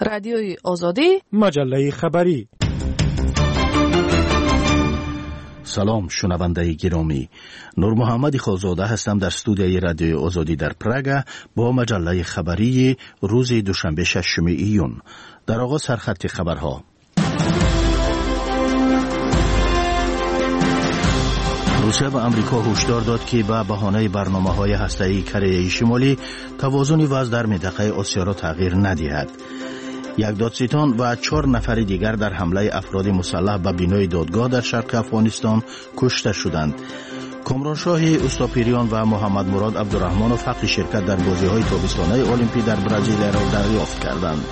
رادیوی آزادی، مجله خبری. سلام شنونده گرامی، نور محمد خالزاده هستم در استودیوی رادیوی آزادی در پراگ با مجله خبری روز دوشنبه 6 ایون. در آغاز سرخط خبرها. روسیه به امریکا هشدار داد که به بهانه برنامه‌های هسته‌ای کره شمالی توازن وضع در منطقه آسیا را تغییر ندهد. یک دادستان و 4 نفر دیگر در حمله افراد مسلح به بینای دادگاه در شرق افغانستان کشته شدند. کامرانشاه استاپیریان و محمد مراد عبدالرحمنوف حق شرکت در بازی‌های تابستانه المپی در برزیل را دریافت کردند.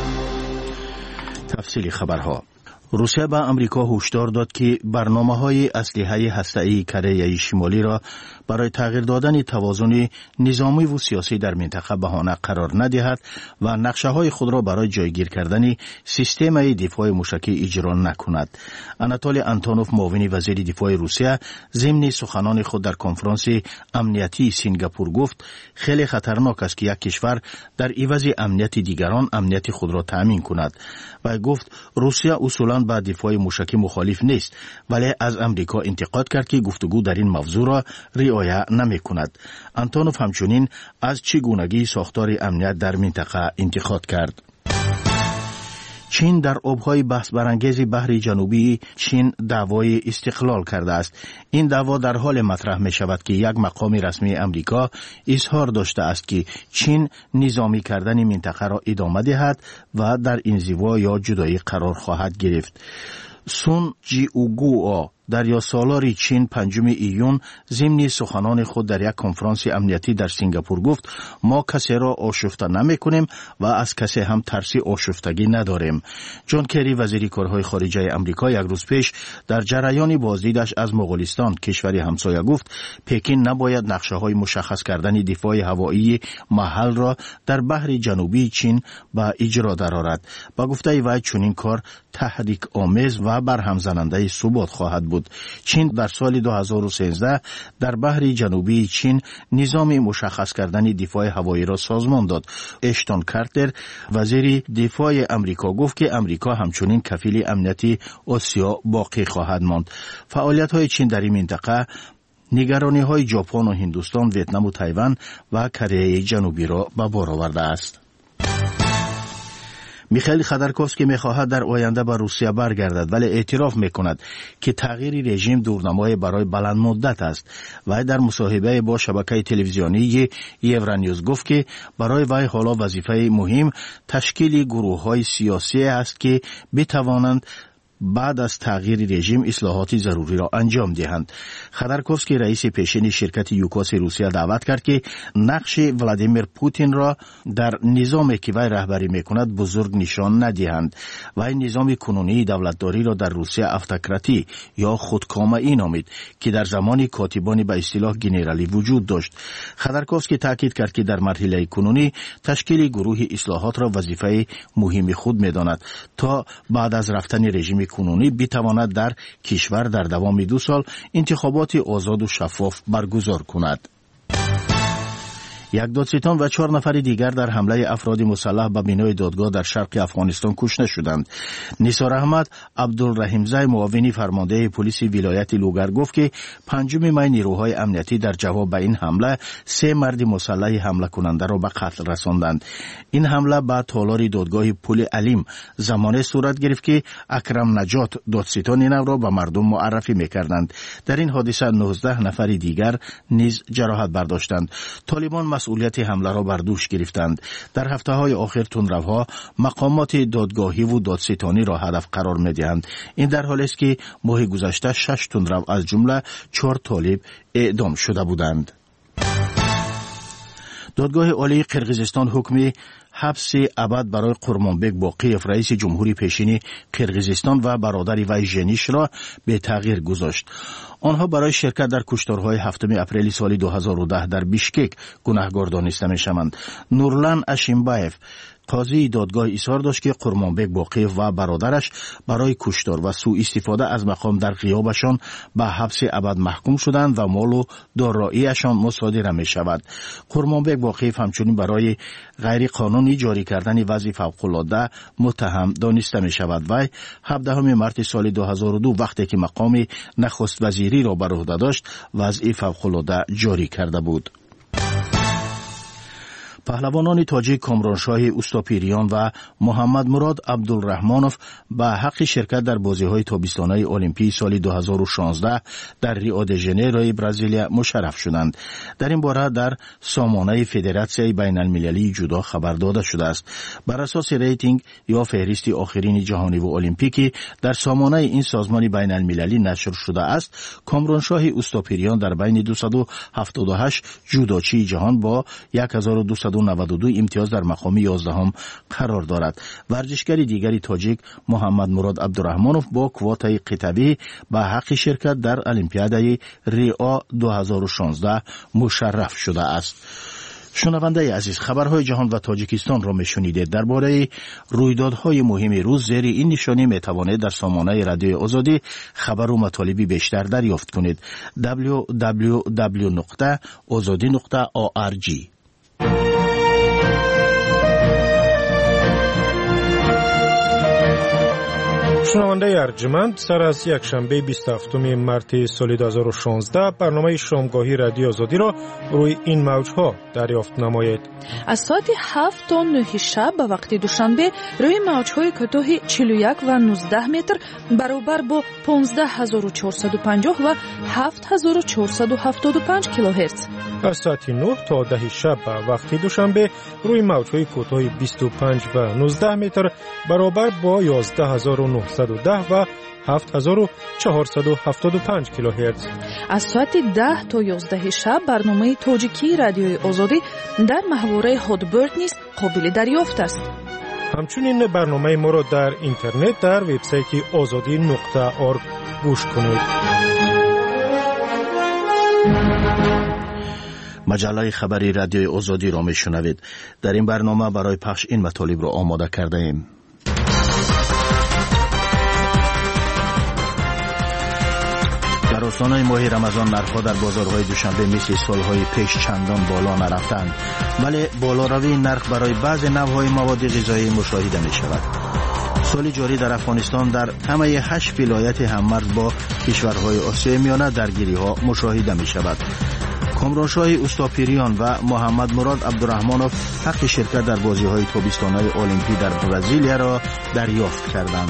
تفصیل خبرها. روسیه به امریکا هشدار داد که برنامه‌های اسلحه هسته‌ای کره شمالی را برای تغییر دادن توازن نظامی و سیاسی در منطقه بهانه قرار ندهد و نقشه‌های خود را برای جایگیر کردن سیستم دفاع موشکی اجرا نکند. آناتولی آنتونوف معاون وزیر دفاع روسیه ضمن سخنان خود در کنفرانس امنیتی سینگاپور گفت خیلی خطرناک است که یک کشور در عوض امنیت دیگران امنیت خود را تأمین کند و گفت روسیه اصولاً با دفاع موشکی مخالف نیست، ولی از امریکا انتقاد کرد که گفتگو در این موضوع را رعایت نمی‌کند. آنتونوف همچنین از چگونگی ساختار امنیت در منطقه انتقاد کرد. چین در آب‌های بحث برانگیز بحر جنوبی چین دعوای استقلال کرده است. این دعوا در حال مطرح می شود که یک مقام رسمی امریکا اظهار داشته است که چین نظامی کردن منطقه را ادامه دهد و در انزوا یا جدایی قرار خواهد گرفت. سون جی اوگو دریا سالار چین 5 ایون ضمن سخنان خود در یک کنفرانس امنیتی در سینگاپور گفت ما کسی را آشفته نمی کنیم و از کسی هم ترس آشفتگی نداریم. جان کری وزیر کارهای خارجه امریکا یک روز پیش در جریان بازدیدش از مغولستان کشوری همسایه گفت پکین نباید نقشه‌های مشخص کردن دفاع هوایی محل را در بحر جنوبی چین به اجرا درآورد. با گفته وی چنین کار تحریک آمیز و برهم زننده ثبات خواهد بود. چین در سال 2013 در بحر جنوبی چین نظام مشخص کردن دفاع هوایی را سازمان داد. اشتون کارتر وزیر دفاع امریکا گفت که امریکا همچنین کفیل امنیت آسیا باقی خواهد ماند. فعالیت‌های چین در این منطقه نگرانی‌های ژاپن و هندوستان، ویتنام و تایوان و کره جنوبی را به بار آورده است. میخائیل خودورکوفسکی میخواهد در آینده به روسیه برگردد، ولی اعتراف میکند که تغییر رژیم دورنمای برای بلند مدت است. وی در مصاحبه با شبکه تلویزیونی یورونیوز گفت که برای وی حالا وظیفه مهم تشکیل گروه‌های سیاسی است که بتوانند بعد از تغییر رژیم اصلاحات ضروری را انجام دهند. خودورکوفسکی رئیس پیشین شرکت یوکاس روسیه دعوت کرد که نقش ولادیمیر پوتین را در نظامی که وی رهبری میکند بزرگ نشان ندهند. وی نظام کنونی دولتداری را در روسیه автокраتی یا خودکامه‌ای نامید که در زمان کاتبان به اصطلاح گنرالی وجود داشت. خودورکوفسکی تاکید کرد که در مرحله کنونی تشکیل گروه اصلاحات را وظیفه مهم خود میداند تا بعد از رفتن رژیم کنونی بتواند در کشور در دوام 2 سال انتخابات آزاد و شفاف برگزار کند. یک دادستان و 4 نفر دیگر در حمله افراد مسلح به بینای دادگاه در شرق افغانستان کشته شدند. نثار احمد عبدالرحیمزی معاون فرمانده پلیس ولایت لوگر گفت که 5 می نیروهای امنیتی در جواب به این حمله 3 مرد مسلح حمله کننده را به قتل رساندند. این حمله به تالار دادگاه پل علیم زمانه صورت گرفت که اکرم نجات دادستان نو را به مردم معرفی می‌کردند. در این حادثه 19 نفر دیگر نیز جراحت برداشتند. طالبان مسئولیت حمله را بر دوش گرفتند. در هفته‌های آخر تندروها مقامات دادگاهی و دادستانی را هدف قرار می‌دهند. این در حالی است که ماه گذشته 6 تندرو از جمله 4 طالب اعدام شده بودند. دادگاه عالی قرقیزستان حکم حبس ابد برای قرمانبک باقیف رئیس جمهوری پیشین قرقیزستان و برادر وی ژنیش را به تغییر گذاشت. آنها برای شرکت در کشتارهای 7 اپریل سال 2010 در بیشکک گناهکار دانسته می‌شوند. نورلان اشیمبایف قاضی دادگاه اصرار داشت که قرمانبک باقی و برادرش برای کشتار و سوء استفاده از مقام در غیابشان به حبس ابد محکوم شدند و مال و داراییشان مصادره می شود. قرمانبک باقی همچنین برای غیر قانونی جاری کردن وضع فوق‌العاده متهم دانسته می شود. و 17 مارس سال 2002 وقتی که مقام نخست وزیری را بر عهده داشت وضع فوق‌العاده جاری کرده بود. پهلوانان تاجیک کامرانشاه اوستاپیریان و محمد مراد عبدالرحمانوف به حق شرکت در بازی‌های تابستانه المپیک سال 2016 در ریو د ژانیروی برزیلیا مشرف شدند. در این باره در سامانه فدراسیون بین المللی جودو خبر داده شده است. بر اساس ریتینگ یا فهرست آخرین جهانی و المپیکی در سامانه این سازمان بین المللی نشر شده است، کامرانشاه اوستاپیریان در بین 278 جودوچی جهان با 1292 امتیاز در مقام 11 قرار دارد. ورزشگر دیگری تاجیک محمد مراد عبدالرحمانوف با کوتای قطبی به حق شرکت در المپیادای ریو 2016 مشرف شده است. شنونده عزیز، خبرهای جهان و تاجیکستان را میشنیدید. درباره رویدادهای مهم روز زیر این نشانی میتوانید در سامانه رادیوی آزادی خبر و مطالبی بیشتر دریافت کنید. www.azadi.org. شنونده ارجمند، سر از یک شنبه 27 مارس سال 2016 برنامه شامگاهی رادیو آزادی را روی این موجها دریافت نمایید. از ساعت 7 تا 9 شب به وقت دوشنبه روی موجهای کوتاه 41 و 19 متر برابر با 15450 و 7475 کیلوهرتز. از ساعت 9 تا 10 شب به وقت دوشنبه روی موجهای کوتاه 25 و 19 متر برابر با 11910 و 7475 کیلوهرتز. از ساعت 10 تا 11 شب برنامه تاجیکی رادیوی آزادی در محوره هادبرد نیز قابل دریافت است. همچنین برنامه ما را در اینترنت در وبسایت azadi.org گوش کنید. مجله خبری رادیوی آزادی را میشنوید. در این برنامه برای پخش این مطالب را آماده کرده ایم. در آستانه ماه رمضان نرخ‌ها در بازارهای دوشنبه مثل سالهای پیش چندان بالا نرفتند، ولی بالاروی نرخ برای بعض نوع‌های مواد غذایی مشاهده می‌شود. سال جاری در افغانستان در همه 8 ولایت هممرز با کشورهای آسیای میانه درگیری‌ها مشاهده می‌شود. کامرانشاه اوستاپیریان و محمد مراد عبدالرحمانوف حق شرکت در بازی‌های تابستانه المپیک در برزیلیا را دریافت کردند.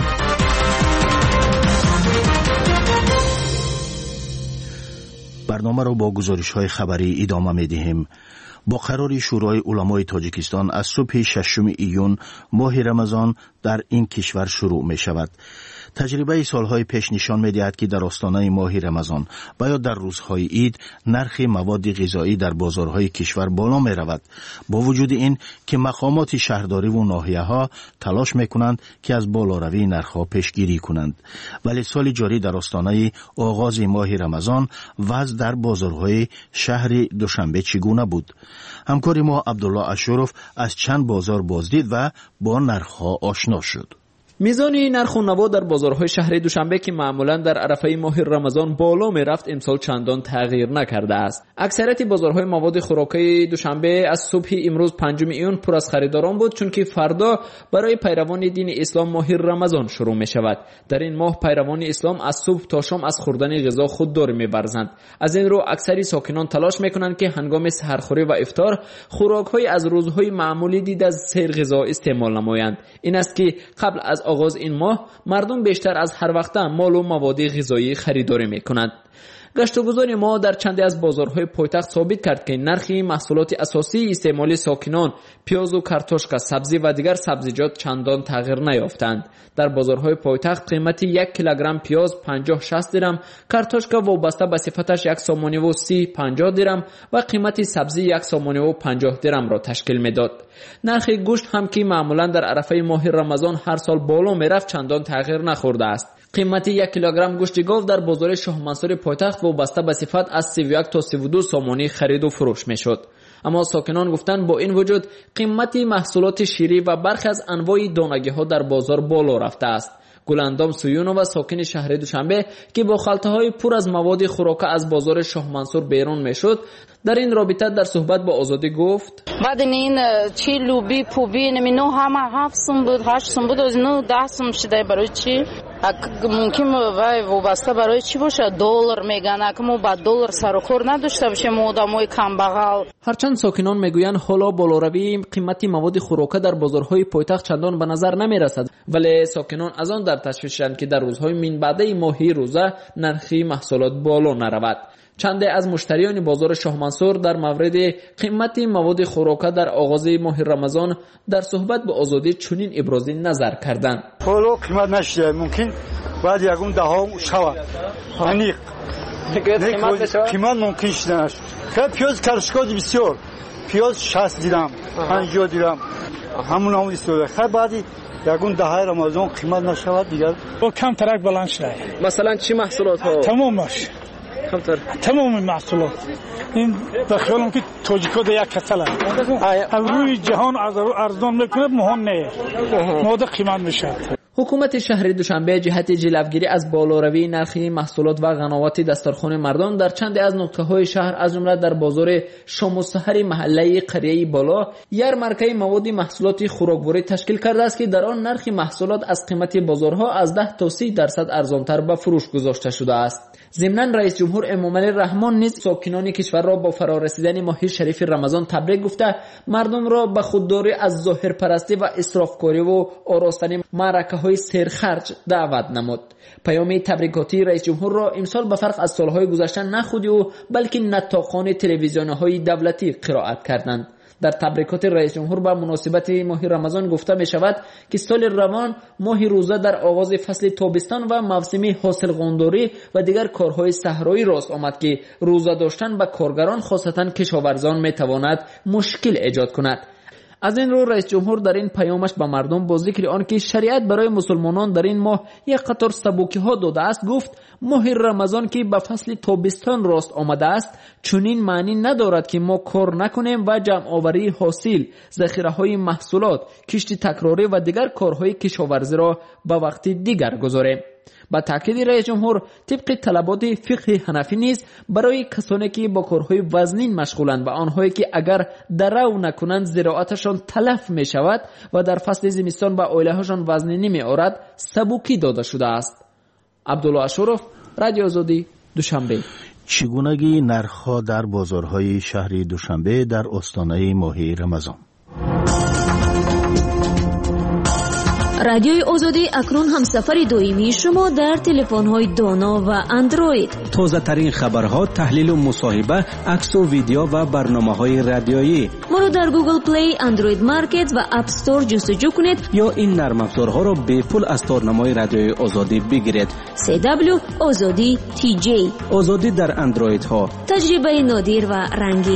برنامه را با گزارش‌های خبری ادامه می‌دهیم. با قرار شورای علمای تاجیکستان از صبح 6 ایون ماه رمضان در این کشور شروع می شود. تجربه سالهای پیش نشان می دهد که در آستانه ماه رمضان و یا در روزهای عید نرخ مواد غذایی در بازارهای کشور بالا می رود. با وجود این که مقامات شهرداری و ناحیه ها تلاش می کنند که از بالاروی نرخ پیشگیری کنند، ولی سال جاری در آستانه آغاز ماه رمضان وضع در بازارهای شهر دوشنبه چگونه بود؟ همکار ما عبدالله اشرف از چند بازار بازدید و با نرخ‌ها آشنا شد. میزان نرخ و نوا در بازارهای شهر دوشنبه که معمولا در عرفه ماه رمضان بالا می رفت امسال چندان تغییر نکرده است. اکثریت بازارهای مواد خوراکی دوشنبه از صبح امروز 5 ایون پر از خریداران بود، چون که فردا برای پیروان دین اسلام ماه رمضان شروع می شود. در این ماه پیروان اسلام از صبح تا شام از خوردن غذا خودداری می ورزند. از این رو اکثر ساکنان تلاش می کنند که هنگام سحرخوری و افطار خوراک‌های از روزهای معمولی دید از سیر غذا استعمال نمایند. این است که قبل از آغاز این ماه مردم بیشتر از هر وقت مال و مواد غذایی خریداری میکنند. گشتگذار ما در چندی از بازارهای پایتخت ثابت کرد که نرخ محصولات اساسی استعمالی ساکنان، پیاز و کارتوشکا، سبزی و دیگر سبزیجات چندان تغییر نیافتند. در بازارهای پایتخت قیمت 1 کیلوگرم پیاز 50-60 درم، کارتوشکا وابسته به صفتش 1 سامانی و 30-50 درم و قیمت سبزی 1 سامانی و 50 درم را تشکیل میداد. نرخ گوشت هم که معمولا در عرفه ماه رمضان هر سال بالا میرفت چندان تغییر نخورده است. قیمت 1 کیلوگرم گوشت گاو در بازار شاه منصور پایتخت وابسته به صفت از 31 تا 32 سامانی خرید و فروش میشد. اما ساکنان گفتند با این وجود قیمت محصولات شیری و برخی از انواع دانگی‌ها در بازار بالا رفته است. گلاندام سویونووا ساکن شهر دوشنبه که با خلطه‌های پر از مواد خوراک از بازار شاه منصور بیرون میشد، در این رابطه در صحبت با آزادی گفت: بعد این چی لوبی پوبی نمی‌نو همه 7 سوم بود 8 سوم بود از نو 10 سوم شده. برای چی؟ ممکن وای وابسته برای چی باشه؟ دلار میگن که ما با دلار سر و کار نداشته باشیم آدمای کم بغل. هرچند ساکنان میگویند حالا بالاروی قیمت مواد خوراک در بازارهای پایتخت چندان به نظر نمیرسد، ولی ساکنان از آن در تشویشند که در روزهای من بعده ماهی روزه نرخ محصولات بالا نرود. چند از مشتریان بازار شاه منصور در مورد قیمت مواد خوراک در آغاز ماه رمضان در صحبت با آزادی چنین ابراز نظر کردند: حالا قیمت نشده، ممکن بعد یکون دهم شود. یعنی قیمت ممکن شده نشد. پیاز کرشکاد بسیار، پیاز 60 دیرم 50 دیرم همون هم استفاده. خیلی بعدی یکون دهه رمضان قیمت نشود دیگر با کم ترک بلند شده. مثلا چی محصولات ها؟ تمامش تمام محصولات این بخیالم که تاجیکا در یک کتله از روی جهان ارزان میکنه مهم نه ماده قیمت میشه. حکومت شهر دوشنبه جهت جلوگیری از بالاروی نرخ محصولات و قناعت دسترخوان مردم در چند از نقطه‌های شهر از جمله در بازار شام و سحر محله قریه بالا یارمارکه مواد محصولات خوراکواری تشکیل کرده است که در آن نرخ محصولات از قیمت بازارها از 10 تا 30% ارزانتر به فروش گذاشته شده است. ضمناً رئیس جمهور امامعلی رحمان نیز ساکنان کشور را با فرارسیدن ماه شریف رمضان تبریک گفته مردم را به خودداری از ظاهرپرستی و اسرافکاری و آراستن معرکه‌های سرخرج دعوت نمود. پیام تبریکاتی رئیس جمهور را امسال به فرق از سالهای گذشته نه خودی و بلکه نطاقان تلویزیون‌های دولتی قرائت کردند. در تبریکات رئیس جمهور با مناسبت ماه رمضان گفته می شود که سال روان ماه روزه در آغاز فصل تابستان و موسم حاصل قانداری و دیگر کارهای صحرایی راست آمد که روزه داشتن به کارگران خاصتا کشاورزان می تواند مشکل ایجاد کند. از این رو رئیس جمهور در این پیامش به مردم با ذکر آنکه شریعت برای مسلمانان در این ماه یک قطار سبوکی ها داده است گفت ماه رمضان که به فصل تابستان راست آمده است چنین معنی ندارد که ما کار نکنیم و جمع آوری حاصل، ذخیره های محصولات، کشت تکراری و دیگر کارهای کشاورزی را به وقت دیگر گذاریم. با تاکید رئیس جمهور طبق طلبات فقه حنفی نیز برای کسانی که با کارهای وزنین مشغولند و آنهایی که اگر درو نکنند زراعتشان تلف می شود و در فصل زمستان با عائله‌هاشان وزنی نمی آورد سبوکی داده شده است. عبدالله اشرف، رادیو آزادی، دوشنبه. چگونگی نرخ‌ها در بازارهای شهر دوشنبه در آستانه ماه رمضان. رادیوی آزادی اکنون همسفر دائمی شما در تلفن‌های دانا و اندروید. تازه ترین خبرها، تحلیل و مصاحبه، عکس و ویدیو و برنامه‌های رادیویی. ما رو در گوگل پلی، اندروید مارکت و اپ استور جستجو کنید یا این نرم افزارها را به پول از تارنمای رادیوی آزادی بگیرید. CW آزادی TJ. آزادی در اندروید ها. تجربه نادر و رنگین.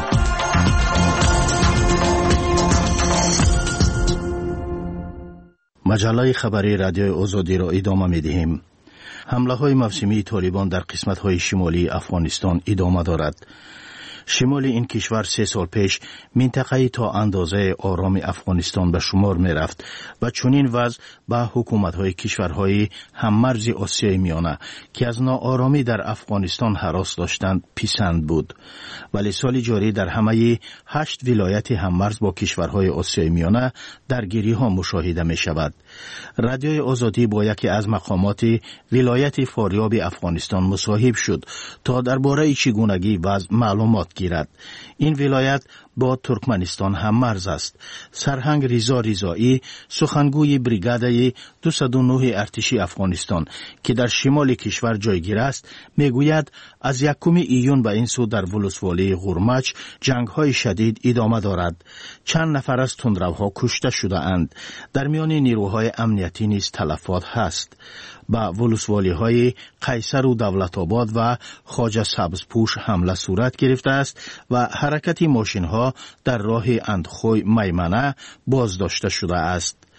مجله خبری رادیو آزادی را ادامه می‌دهیم. حمله‌های موسمی طالبان در قسمت‌های شمالی افغانستان ادامه دارد. شمال این کشور 3 سال پیش منطقه‌ای تا اندازه آرام افغانستان به شمار می‌رفت و چنین وضع به حکومت‌های کشورهای هممرز آسیای میانه که از ناآرامی در افغانستان هراس داشتند پسند بود. ولی سال جاری در همه 8 ولایت هممرز با کشورهای آسیای میانه درگیری‌ها مشاهده می‌شود. رادیوی آزادی با یکی از مقامات ولایت فاریاب افغانستان مصاحبه شد تا درباره چگونگی وضع معلومات گیرد. این ولایت با ترکمنستان هم مرز است. سرهنگ ریزا ریزایی، سخنگوی بریگاده 209 ارتشی افغانستان که در شمال کشور جایگیر است، میگوید از 1 ایون به این سو در ولسوالی غرمچ جنگ‌های شدید ادامه دارد. چند نفر از تندروها کشته شده اند. در میان نیروهای امنیتی نیز تلفات هست. با ولسوالی‌های قیصر و دولت‌آباد و خواجه سبزپوش حمله صورت گرفته است و حرکت ماشین‌ها در راه اندخوی میمنه باز داشته شده است.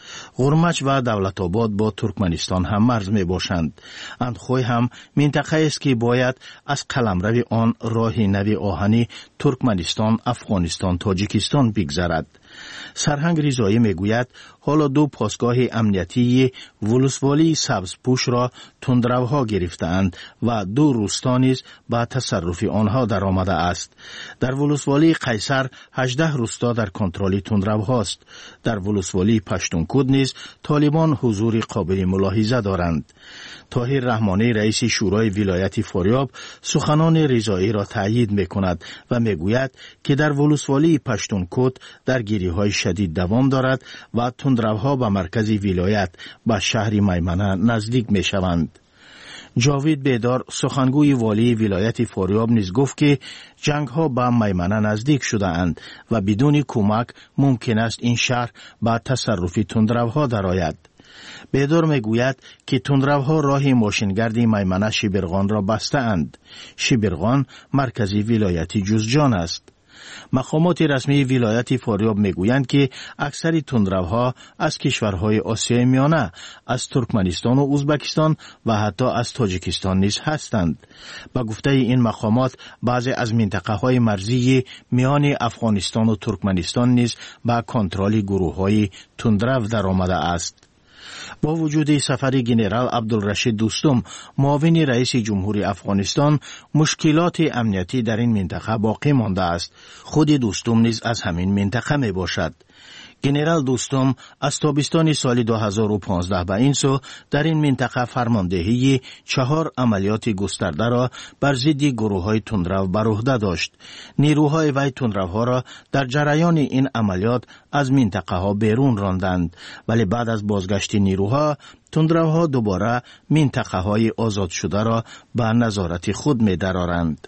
غرمچ و دولت آباد با ترکمنستان هم مرز می باشند. اندخوی هم منطقه است که باید از قلمرو آن راه نوی آهنی ترکمنستان، افغانستان، تاجیکستان بگذرد. سرهنگ رضایی میگوید حالا 2 پاسگاه امنیتی ولسوالی سبزپوش را تندروها گرفتند و 2 روستا نیز به تصرف آنها در آمده است. در ولسوالی قیصر 18 روستا در کنترل تندروهاست. در ولسوالی پشتونکود نیز طالبان حضور قابل ملاحظه دارند. طاهر رحمانی رئیس شورای ولایت فاریاب سخنان رضایی را تایید میکند و میگوید که در ولسوالی پشتونکود درگیری‌های شدید دوام دارد و تندروها به مرکز ولایت به شهر میمنه نزدیک میشوند. جاوید بیدار سخنگوی والی ولایت فاریاب نیز گفت که جنگ ها به میمنه نزدیک شده اند و بدون کمک ممکن است این شهر به تصرف تندروها درآید. بیدار میگوید که تندروها راه ماشینگرد میمنه شیبرغان را بسته اند. شیبرغان مرکزی ولایت جوزجان است. مقامات رسمی ولایت فاریاب میگویند که اکثر تندروها از کشورهای آسیای میانه، از ترکمنستان و ازبکستان و حتی از تاجیکستان نیز هستند. با گفته این مقامات بعضی از منطقه های مرزی میان افغانستان و ترکمنستان نیز به کنترل گروه های تندرو در آمده است. با وجود سفر جنرال عبدالرشید دوستم معاون رئیس جمهوری افغانستان، مشکلات امنیتی در این منطقه باقی مانده است. خود دوستم نیز از همین منطقه می باشد. جنرال دوستم از تابستان سال 2015 به این سو در این منطقه فرماندهی 4 عملیات گسترده را بر ضد گروه‌های تندرو بر عهده داشت. نیروهای وی تندروها را در جریان این عملیات از منطقه ها بیرون راندند، ولی بعد از بازگشت نیروها تندروها دوباره منطقه های آزاد شده را به نظارت خود می درآورند.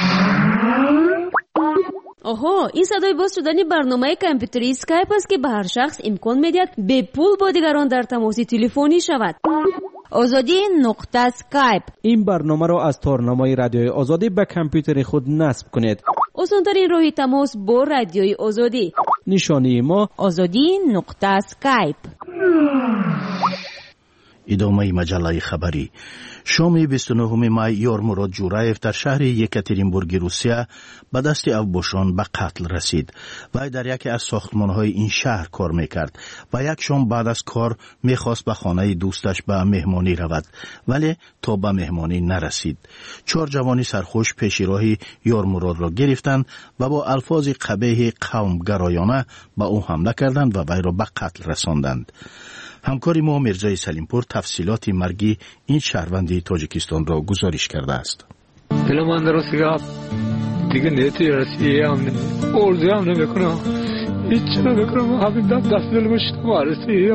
آها، این صدای باز شدن برنامه کامپیوتری اسکایپ است که به هر شخص امکان می‌دهد به پول با دیگران در تماس تلفنی شود. آزادی نقطه اسکایپ. این برنامه را از تارنمای رادیوی آزادی به کامپیوتر خود نصب کنید. آسان‌ترین راه تماس با رادیوی آزادی. نشانی ما آزادی نقطه اسکایپ. ادامه مجله خبری. شام 29 می یارمراد جورایف در شهر یکاترینبورگ روسیه به دست افباشان به قتل رسید. وی در یکی از ساختمان‌های این شهر کار میکرد و یک شام بعد از کار میخواست به خانه دوستش به مهمانی رود، ولی تا به مهمانی نرسید. 4 جوان سرخوش پیش راه یارمراد را گرفتند و با الفاظ قبیح قومگرایانه به او حمله کردند و وی را به قتل رساندند. همکاری ما مرزای سلیمپور تفصیلات مرگی این شهروند تاجیکستان را گزارش کرده است. من در روسیه دیگه نیتی رسیه ارزی هم نمیکنم، هیچ نمیکنم، همین دست دل مشتم رسیه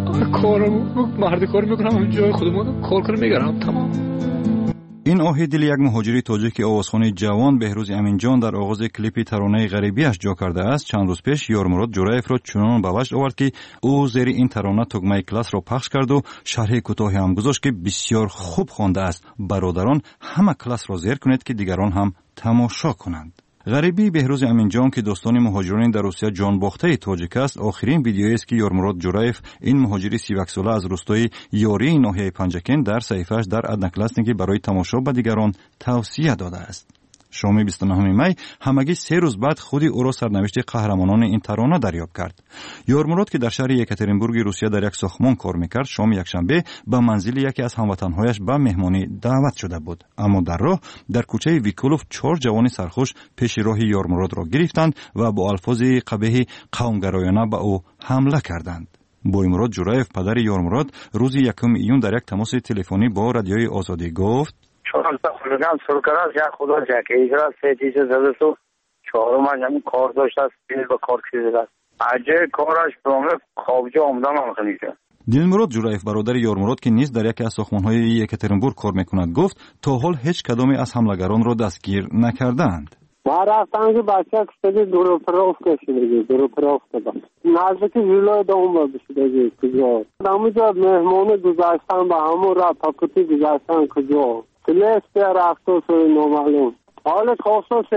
کارم مردی کار میکنم، جای خودمون کار کنم میگرم تمام. این آهی دل یک مهاجری تاجیک آوازخوانی جوان بهروز امینجان در آغاز کلیپ ترانه غریبیش جا کرده است. چند روز پیش یارمراد جورایف را چنان به وجد آورد که او زیر این ترانه تگمه کلاس را پخش کرد و شرح کوتاهی هم گذاشت که بسیار خوب خوانده است. برادران همه کلاس را زیر کنید که دیگران هم تماشا کنند. غریبی بهروز امینجان که دوستان مهاجران در روسیه جان باخته تاجیک است، آخرین ویدیویی است که یارمراد جورایف این مهاجری 31 ساله از روستای یاری ناحیه پنجکن در صحیفه‌اش در ادنکلاسنگی برای تماشا به دیگران توصیه داده است. شام 29 می همگی 3 روز بعد خودی او را سرنوشت قهرمانان این ترانه دریافت کرد. یارمراد که در شهر یکاترینبورگ روسیه در یک ساختمان کار میکرد، شام یکشنبه به منزل یکی از هموطنهایش به مهمانی دعوت شده بود. اما در راه در کوچه ویکولوف 4 جوان سرخوش پیش راه یارمراد را گرفتند و با الفاظ قبیح قومگرایانه به او حمله کردند. بویمراد جورایف پدر یارمراد روز 1 ایون در یک تماس تلفنی با رادیوی آزادی گفت: خودم سر کردم یک خدا جاکه ایجرا سیتیش زده تو 4 همین کار داشت است به کار کشیده است. اجه کارش برامه خوابجا آمدن آمخنی کرد. دلمراد جورایف برادر یارمراد که نیز در یکی از ساختمان‌های یکاترینبورگ کار میکند گفت تا حال هیچ کدامی از حملگران را دستگیر نکردند. ما رفتم که بچه کشیده دورو پروف کشیده دورو پروف داد. نزدیک ویلای دوم بشیده کجا. همونجا مهمون گذاشتن به همون را پاکتی گذاشتن کجا. کلیس رفتو سوی نامعلوم. حال خاصوسین.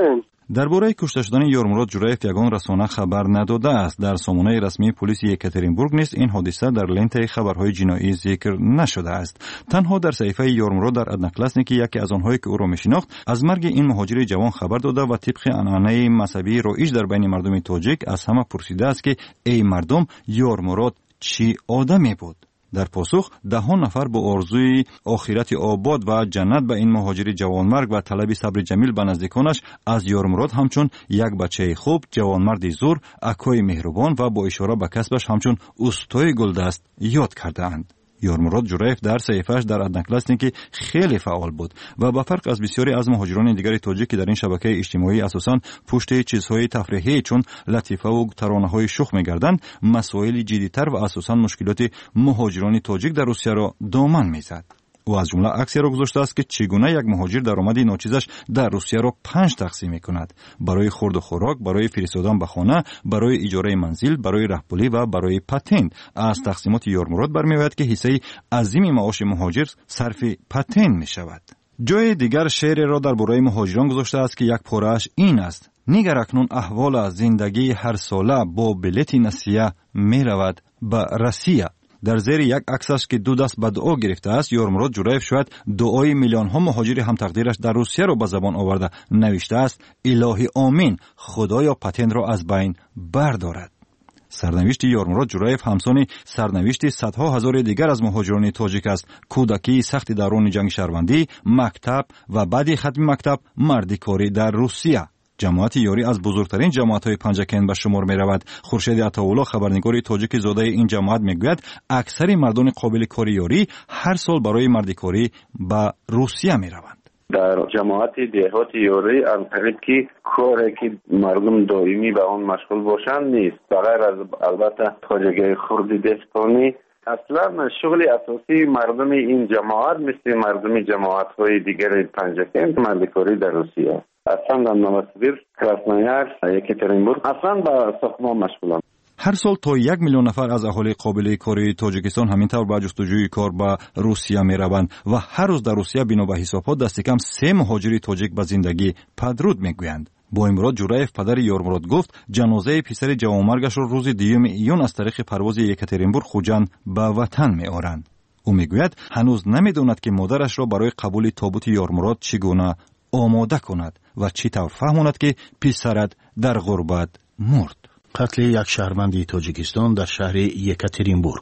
درباره کشته شدن یارمراد جورایف یگان رسانه خبر نداده است. در سامانه رسمی پلیس یکاترینبورگ نیز این حادثه در لنت خبرهای جنایی ذکر نشده است. تنها در صحیفه یارمراد در ادنکلاسنی که یکی از آنهایی که او را میشناخت از مرگ این مهاجر جوان خبر داده و طبق عنعنه مذهبی رایج در بین مردم تاجیک از همه پرسیده است که ای مردم یارمراد چی آدمی بود؟ در پاسخ دهان نفر با آرزوی آخرت آباد و جنت به این مهاجر جوانمرگ و طلب صبر جمیل به نزدیکانش از یارمراد همچون یک بچه خوب، جوانمردی زور، اکای مهربان و با اشاره به کسبش همچون اوستای گلدست یاد کرده اند. یارمراد جورایف در صحیفه‌اش در ادنکلاسنیکی خیلی فعال بود و با فرق از بسیاری از مهاجران دیگر تاجیک که در این شبکه اجتماعی اساساً پشت چیزهای تفریحی چون لطیفه و ترانه‌های شوخ می‌گردند، مسائل جدی‌تر و اساساً مشکلات مهاجران تاجیک در روسیه را دامن می‌زد. او از جمله عکسی را گذاشته است که چگونه یک مهاجر درآمد ناچیزش در روسیه را 5 تقسیم می‌کند: برای خورد و خوراک، برای فرستادن به خانه، برای اجاره منزل، برای رهپولی و برای پتنت. از تقسیمات یارمراد برمی‌آید که حصه عظیم معاش مهاجر صرف پتنت می‌شود. جای دیگر شعر را درباره مهاجران گذاشته است که یک پاره‌اش این است: نیگر اکنون احوال زندگی هر ساله با بلیت نسیه می‌رود به روسیه. در زیر یک عکسش که 2 دست به دعا گرفته است، یارمراد جورایف شاید دعای میلیون ها مهاجر هم تقدیرش در روسیه را به زبان آورده نوشته است: الهی آمین، خدایا پتن را از بین بردارد. سرنوشت یارمراد جورایف همسان سرنوشت صدها هزار دیگر از مهاجران تاجیک است. کودکی سخت دوران جنگ شهروندی، مکتب و بعد ختم مکتب مردیکاری در روسیه. جماعت یاری از بزرگترین جماعت‌های پنجکن به شمار می‌رود. خورشید عطاالله خبرنگار تاجیک زاده این جماعت می‌گوید اکثر مردان قابل کار یاری هر سال برای مردیکاری به روسیه می‌روند. در جماعت دهات یاری البته که کاری که مردم دائمی به آن مشغول باشند نیست، بغیر از البته تاجیک‌های خردی دهقانی. اصلا شغل اساسی مردم این جماعت مثل مردم جماعت‌های دیگر پنجکن مردیکاری در روسیه. اصلا در نوسیبیر، کراسنویار، یکاترینبورگ اصلا به ساختمان مشغولند. هر سال تا 1 میلیون نفر از اهالی قابل کاری تاجیکستان همینطور به جستجوی کار به روسیه میروند و هر روز در روسیه بنا به حسابات دست کم 3 مهاجر تاجیک به زندگی پدرود میگویند. بایمراد جورایف پدر یارمراد گفت جنازه پسر جوانمرگش را روز 2 ایون از طریق پرواز یکاترینبورگ خوجند به وطن میآورند. او میگوید هنوز نمیداند که مادرش را برای قبول تابوت یارمراد چگونه آماده کند و چی طور فهماند که پسرت در غربت مرد. قتل یک شهروند تاجیکستان در شهر یکاترینبورگ.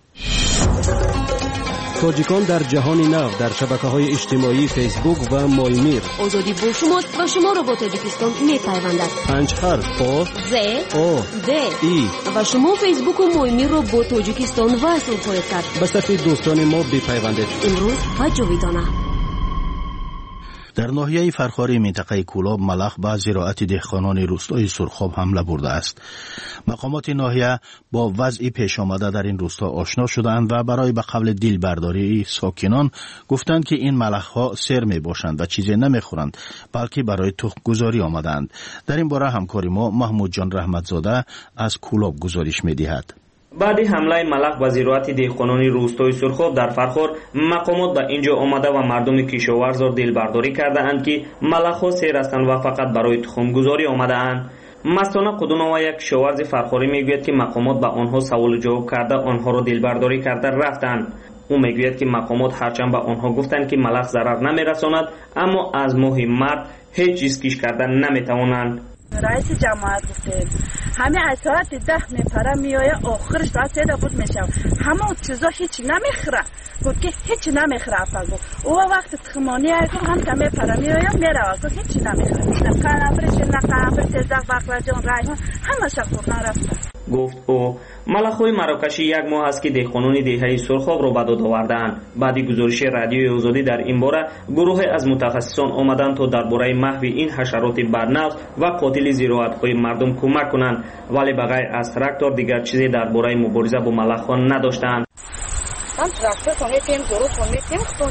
تاجیکان در جهان نو در شبکه‌های اجتماعی فیسبوک و مایمیر. آزادی با شماست و شما را با تاجیکستان می‌پیوندد. 5 حرف آ ز او د ای و شما فیسبوک و مایمیر را با تاجیکستان وصل خواهید کرد. به صف دوستان ما بپیوندید. امروز و جاویدانه. در ناحیه فرخاری منطقه کولاب ملخ به زراعت دهقانان روستای سرخاب حمله برده است. مقامات ناحیه با وضع پیش آمده در این روستا آشنا شدند و برای به قبل دیل برداری ساکنان گفتند که این ملخ ها سر می باشند و چیزی نمی خورند بلکه برای تخم گذاری آمدند. در این باره همکاری ما محمود جان رحمتزاده از کولاب گزارش می دهد. بعد حمله ملخ و زراعت دهقانان روستای سرخاب در فرخار، مقامات به اینجا آمده و مردم کشاورز را دلبرداری کرده اند که ملخ ها سیر هستند و فقط برای تخم گذاری آمده اند. مستانه قدونا و یک کشاورز فرخاری میگوید که مقامات به آنها سوال جواب کرده آنها را دلبرداری کرده رفتند. او میگوید که مقامات هرچند به آنها گفتند که ملخ ضرر نمیرساند اما از ماه مرد هیچ چیز کش کردن نمیتوانند. رئیس جماعت گفته همه از ساعت 10 میپره میایه آخرش ساعت 3 بود میشه همه چیزا هیچ نمیخوره گفت که هیچ نمیخوره افغان او وقت تخمانی اگه هم که میپره میایه میره گفت هیچ نمیخوره نه قنبرش نه قنبر تزق بقلاجان ریحان همه خوردن رفته. گفت او ملخ‌های مراکشی 1 ماه است که دهقانان دهه سرخاب را به داد آوردند. بعد گزارش رادیوی آزادی در این باره گروه از متخصصان آمدند تا درباره محو این حشرات بدنفس و قاتل زراعت‌های مردم کمک کنند، ولی بغیر از تراکتور دیگر چیزی درباره مبارزه با ملخ‌ها نداشتند. من تراکتور کنیم درست کنیم خودم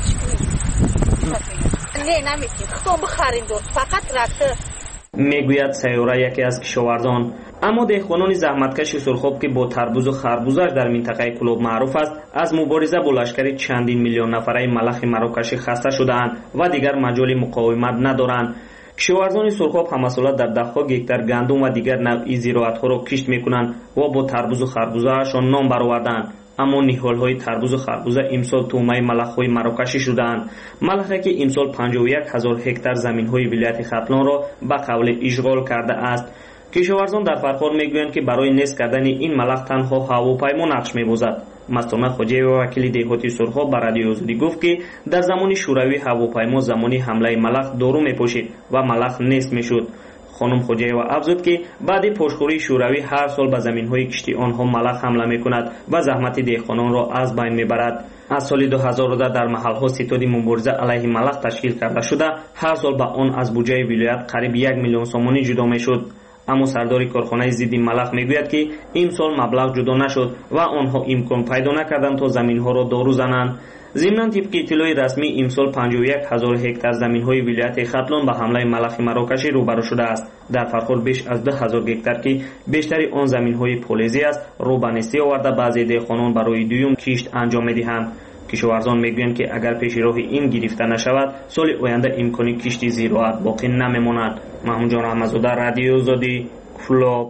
چیکار نه نمی‌تونیم خودم بخریم درست فقط تراکتور میگوید سیوره یکی از کشاورزان. اما دهقانان زحمتکش سرخاب که با تربوز و خربوزش در منطقه کولاب معروف است از مبارزه با لشکر چندین میلیون نفره ملخ مراکشی خسته شدند و دیگر مجال مقاومت ندارند. کشاورزان سرخاب همساله در ده‌ها گکتار گندم و دیگر نوعی زراعت‌ها را کشت می‌کنند و با تربوز و خربوزه‌شان نام برآوردند. اما نهال‌های تربوز و خربوزه امسال تومه ملخ‌های مراکشی شدند. ملخی که امسال 51,000 هکتار زمین‌های ولایت ختلان را به قبل اشغال کرده است. کشاورزان در فرخار میگویند که برای نیست کردن این ملخ تنها هواپیما نقش می‌بازد. مستانه خوجه و وکیل دهاتی سرخاب به رادیو آزادی گفت که در زمان شوروی هواپیما زمانی حمله ملخ دارو می‌پوشید و ملخ نیست می‌شد. خانم خوجه و افزود که بعد پشتکاری شوروی هر سال به زمین‌های کشتی آنها ملخ حمله می‌کند و زحمت دهقانان را از بین می‌برد. از سال 2010 در محل‌ها ستاد مبارزه علیه ملخ تشکیل کرده شده، هر سال به آن از بودجه ولایت قریب 1 میلیون سومانی جدا می‌شد. اما سردار کارخانه ضد ملخ میگوید که این سال مبلغ جدا نشد و آنها امکان پیدا نکردند تا زمین‌ها را دارو زنند. ضمن طبق اطلاع رسمی امسال 51,000 هکتار زمین‌های ولایت ختلان به حمله ملخ مراکشی روبرو شده است. در فرخار بیش از 10,000 هکتار که بیشتری آن زمین‌های پولیزی است، رو به نیستی آورده بعضی دهقانان برای دوم کشت انجام می‌دهند. کشاورزان میگویند که اگر پیش راه این گرفته نشود، سال آینده امکان کشت زراعت باقی نمیماند. محمود جان احمدزاده، رادیو آزادی، فلوب.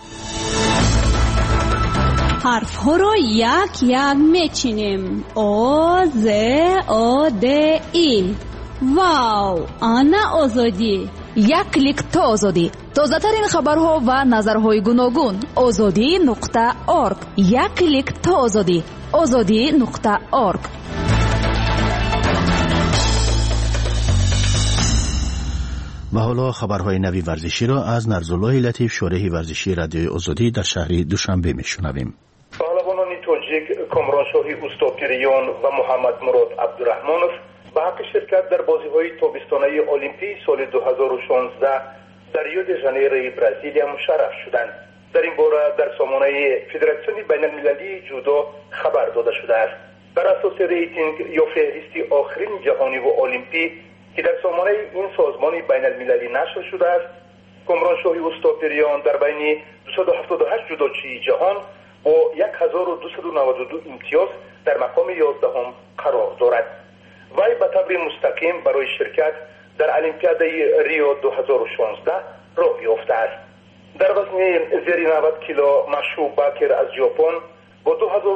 حرف ها رو یک یک میچینیم. او ز او د ای. واو، انا آزادی. یک کلیک تا آزادی. تازه ترین خبرها و نظرهای گوناگون. azadi.org. یک کلیک تا آزادی. azadi.org. و حالا خبرهای نوی ورزشی را از نرزالله لطیف، شارح ورزشی رادیوی آزادی در شهر دوشنبه میشنویم. پهلوانان تاجیک کامران شاهی اوستاپیریان و محمد مراد عبدالرحمانov به حق شرکت در بازی‌های تابستانه المپی سال 2016 در ریو دی ژانیرو برزیلیا مشرف شدند. در این باره در سامانه فدراسیون بین‌المللی جودو خبر داده شده است. بر اساس ریتینگ یا فهرستی آخرین جهانی و المپی که در سامانه این سازمان بین‌المللی نشر شده است، کامران شاهی اوستاپیریان در بین 278 جودوچی جهان با 1292 امتیاز در مقام 11 قرار دارد. وی به طور مستقیم برای شرکت در المپیادای ریو 2016 راه یافته است. در وزن زیر 90 کیلو مشو باکر از ژاپن با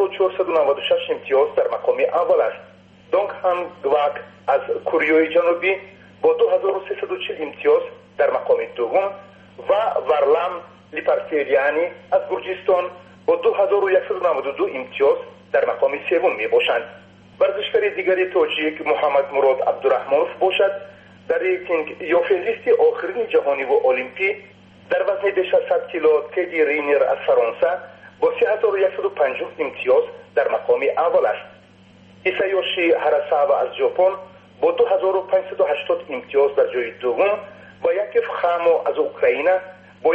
2496 امتیاز در مقام اول است. دونگ هان گواک از کره جنوبی با 2340 امتیاز در مقام دوم و ورلام لیپارسیلیانی از گرجستان با 2192 امتیاز در مقام سوم می باشند. ورزشکار دیگری تاجیک محمد مراد عبدالرحمانov باشد در ریتینگ یا فهرست آخرین جهانی و المپی در وزن بیش از 100 کیلو تدی رینر از فرانسه با 3150 امتیاز در مقام اول است. ایسایوشی هاراساوا از ژاپن با 2580 امتیاز در جای دوم و یاکیف خامو از اوکراین با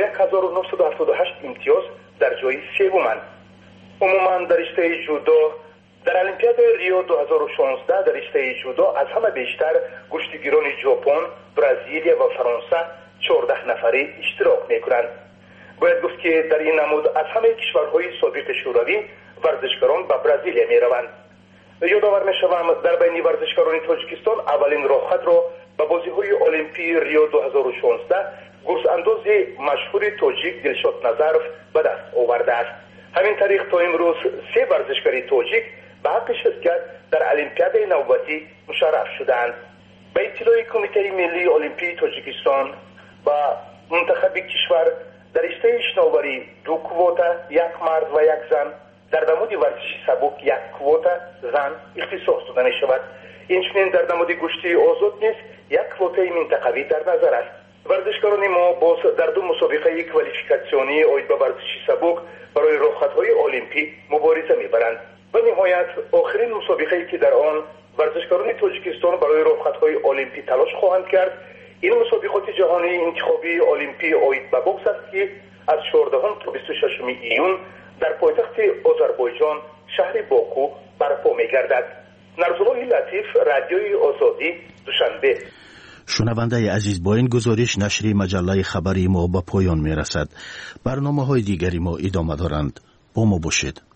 1978 امتیاز در جای سومند. عموما در رشته جودو در المپیاد ریو 2016 در رشته جودو از همه بیشتر کشتیگیران ژاپن، برزیلیا و فرانسه 14 نفری اشتراک میکنند. باید گفت که در این نمود از همه کشورهای سابق شوروی ورزشکاران به برزیلیا میروند. یادآور میشوم در بین ورزشکاران تاجیکستان اولین راهخط را به بازی‌های المپی ریو 2016 گرزانداز مشهور تاجیک دلشاد نظرف به دست آورده است. همین طریق تا امروز 3 ورزشکار تاجیک به حق شرکت در المپیاد نوبتی مشرف شدند. به اطلاع کمیته ملی المپی تاجیکستان و منتخب کشور در رشته شناوری 2 کواتا، 1 مرد و 1 زن، در نمود ورزش سبک 1 کواتا زن اختصاص داده می شود. اینچنین در نمود گشتی آزاد نیز 1 کوتای منتخبی در نظر است. ورزشکاران ما باز در 2 مسابقه کوالیفیکاسیونی آید به ورزش سبک برای راهخطهای المپی مبارزه میبرند و نهایت آخرین مسابقه‌ای که در آن ورزشکاران تاجیکستان برای راهخطهای المپی تلاش خواهند کرد این مسابقات جهانی انتخابی المپی آید به بوکس است که از 14 تا 26 ایون در پایتخت آذربایجان شهر باکو برپا می‌گردد. نرزالله لطیف، رادیوی آزادی، دوشنبه. شنونده عزیز، با این گزارش نشر مجله خبری ما به پایان می‌رسد. برنامه‌های دیگری ما ادامه دارند. با ما باشید.